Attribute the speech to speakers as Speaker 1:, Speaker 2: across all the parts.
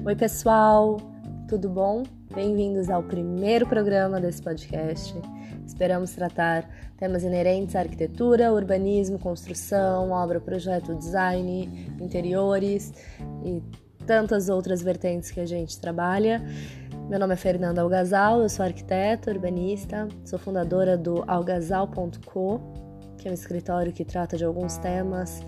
Speaker 1: Oi pessoal, tudo bom? Bem-vindos ao primeiro programa desse podcast. Esperamos tratar temas inerentes à arquitetura, urbanismo, construção, obra, projeto, design, interiores e tantas outras vertentes que a gente trabalha. Meu nome é Fernanda Algazal, eu sou arquiteta, urbanista, sou fundadora do algazal.co, que é um escritório que trata de alguns temas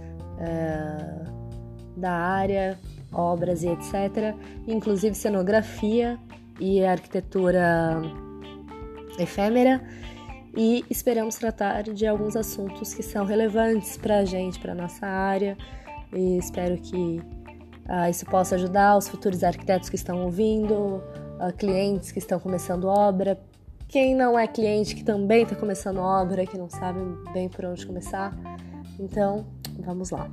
Speaker 1: da área, obras e etc. Inclusive cenografia e arquitetura efêmera. E esperamos tratar de alguns assuntos que são relevantes para a gente, para a nossa área. E espero que isso possa ajudar os futuros arquitetos que estão ouvindo, clientes que estão começando obra, quem não é cliente que também está começando obra, que não sabe bem por onde começar. Então, vamos lá.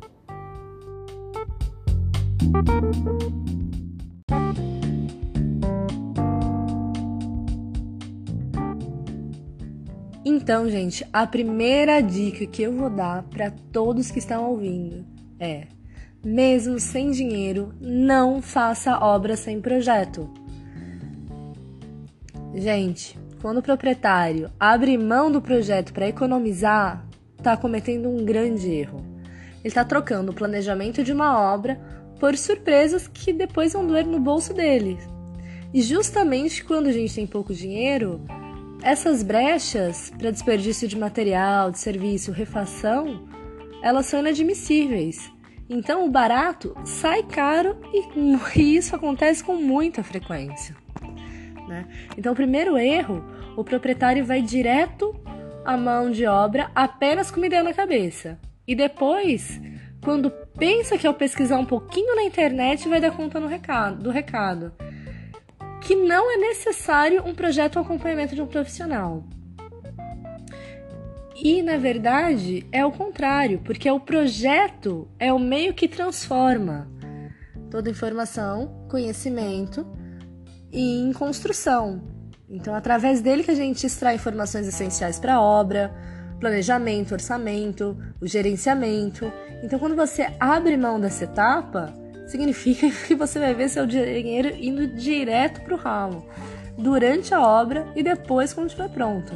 Speaker 1: Então, gente, a primeira dica que eu vou dar para todos que estão ouvindo é: mesmo sem dinheiro, não faça obra sem projeto. Gente, quando o proprietário abre mão do projeto para economizar, está cometendo um grande erro. Ele está trocando o planejamento de uma obra por surpresas que depois vão doer no bolso dele. E justamente quando a gente tem pouco dinheiro, essas brechas para desperdício de material, de serviço, refação, elas são inadmissíveis. Então o barato sai caro e isso acontece com muita frequência, né? Então o primeiro erro, o proprietário vai direto à mão de obra apenas com uma ideia na cabeça. E depois, quando pensa que ao pesquisar um pouquinho na internet vai dar conta do recado, que não é necessário um projeto ou acompanhamento de um profissional. E, na verdade, é o contrário, porque o projeto é o meio que transforma toda informação, conhecimento em construção. Então, através dele que a gente extrai informações essenciais para a obra, planejamento, orçamento, o gerenciamento. Então, quando você abre mão dessa etapa, significa que você vai ver seu dinheiro indo direto para o ralo, durante a obra e depois quando estiver pronto.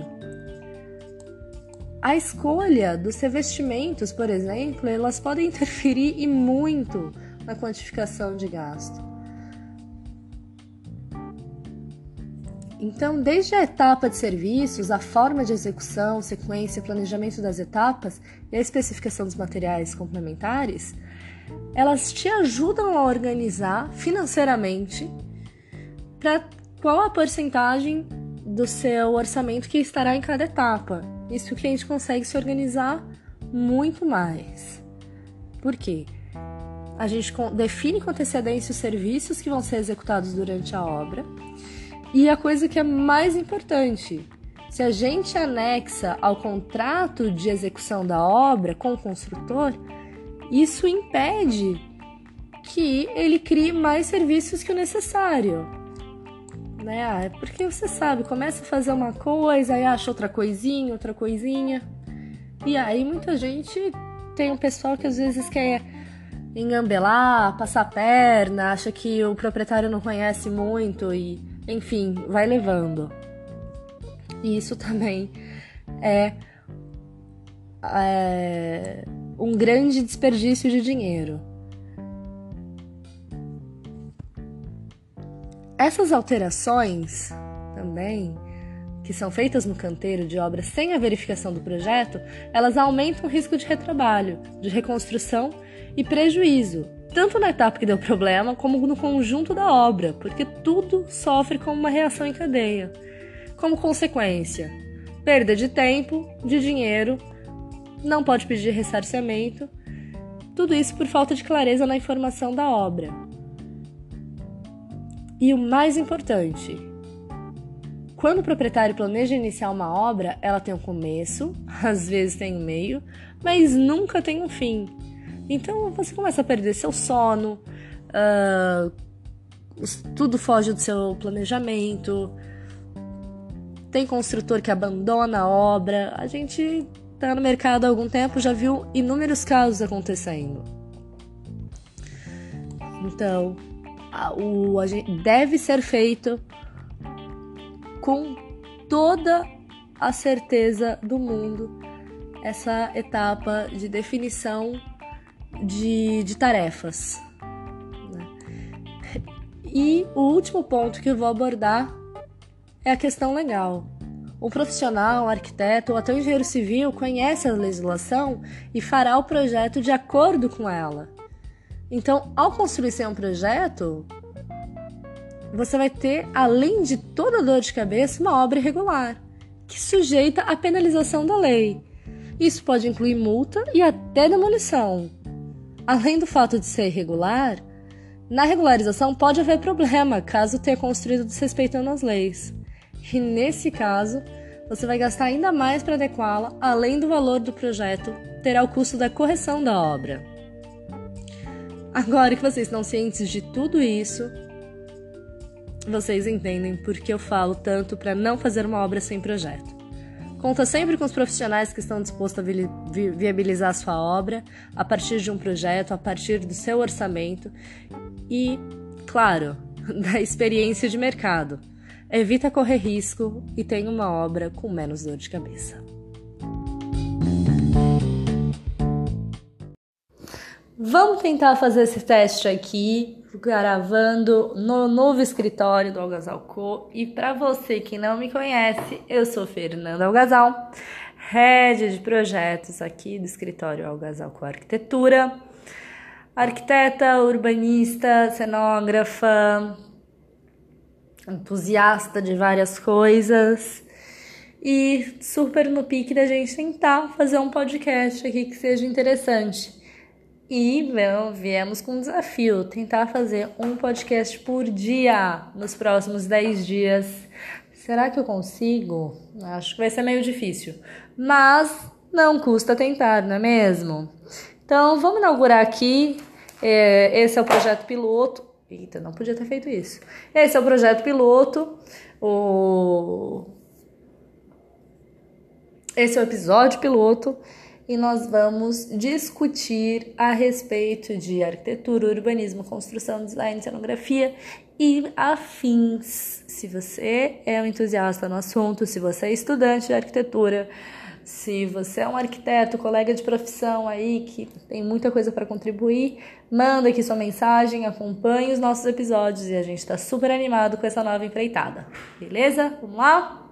Speaker 1: A escolha dos revestimentos, por exemplo, elas podem interferir e muito na quantificação de gasto. Então, desde a etapa de serviços, a forma de execução, sequência, planejamento das etapas e a especificação dos materiais complementares, elas te ajudam a organizar financeiramente para qual a porcentagem do seu orçamento que estará em cada etapa. Isso o cliente consegue se organizar muito mais. Por quê? A gente define com antecedência os serviços que vão ser executados durante a obra. E a coisa que é mais importante, se a gente anexa ao contrato de execução da obra com o construtor, isso impede que ele crie mais serviços que o necessário, né? Porque você sabe, começa a fazer uma coisa, aí acha outra coisinha, e aí muita gente tem um pessoal que às vezes quer engambelar, passar a perna, acha que o proprietário não conhece muito e, enfim, vai levando. E isso também é um grande desperdício de dinheiro. Essas alterações também, que são feitas no canteiro de obra sem a verificação do projeto, elas aumentam o risco de retrabalho, de reconstrução e prejuízo, tanto na etapa que deu problema, como no conjunto da obra, porque tudo sofre como uma reação em cadeia. Como consequência, perda de tempo, de dinheiro, não pode pedir ressarcimento, tudo isso por falta de clareza na informação da obra. E o mais importante, quando o proprietário planeja iniciar uma obra, ela tem um começo, às vezes tem um meio, mas nunca tem um fim. Então você começa a perder seu sono, tudo foge do seu planejamento, tem construtor que abandona a obra. A gente está no mercado há algum tempo, já viu inúmeros casos acontecendo. Então, deve ser feito com toda a certeza do mundo essa etapa de definição de tarefas, né? E o último ponto que eu vou abordar é a questão legal. Um profissional, um arquiteto ou até um engenheiro civil conhece a legislação e fará o projeto de acordo com ela. Então, ao construir um projeto, você vai ter, além de toda dor de cabeça, uma obra irregular, que sujeita à penalização da lei. Isso pode incluir multa e até demolição. Além do fato de ser irregular, na regularização pode haver problema caso tenha construído desrespeitando as leis. E nesse caso, você vai gastar ainda mais para adequá-la, além do valor do projeto, terá o custo da correção da obra. Agora que vocês estão cientes de tudo isso, vocês entendem por que eu falo tanto para não fazer uma obra sem projeto. Conta sempre com os profissionais que estão dispostos a viabilizar a sua obra a partir de um projeto, a partir do seu orçamento e, claro, da experiência de mercado. Evita correr risco e tenha uma obra com menos dor de cabeça. Vamos tentar fazer esse teste aqui, gravando no novo escritório do Algazal Co. E para você que não me conhece, eu sou Fernanda Algazal, head de projetos aqui do escritório Algazal Co Arquitetura, arquiteta, urbanista, cenógrafa, entusiasta de várias coisas e super no pique da gente tentar fazer um podcast aqui que seja interessante. E viemos com um desafio, tentar fazer um podcast por dia nos próximos 10 dias. Será que eu consigo? Acho que vai ser meio difícil, mas não custa tentar, não é mesmo? Então vamos inaugurar aqui, esse é o projeto piloto. Eita, não podia ter feito isso. Esse é o projeto piloto, esse é o episódio piloto e nós vamos discutir a respeito de arquitetura, urbanismo, construção, design, cenografia e afins. Se você é um entusiasta no assunto, se você é estudante de arquitetura, se você é um arquiteto, colega de profissão aí que tem muita coisa para contribuir, manda aqui sua mensagem, acompanhe os nossos episódios e a gente está super animado com essa nova empreitada. Beleza? Vamos lá?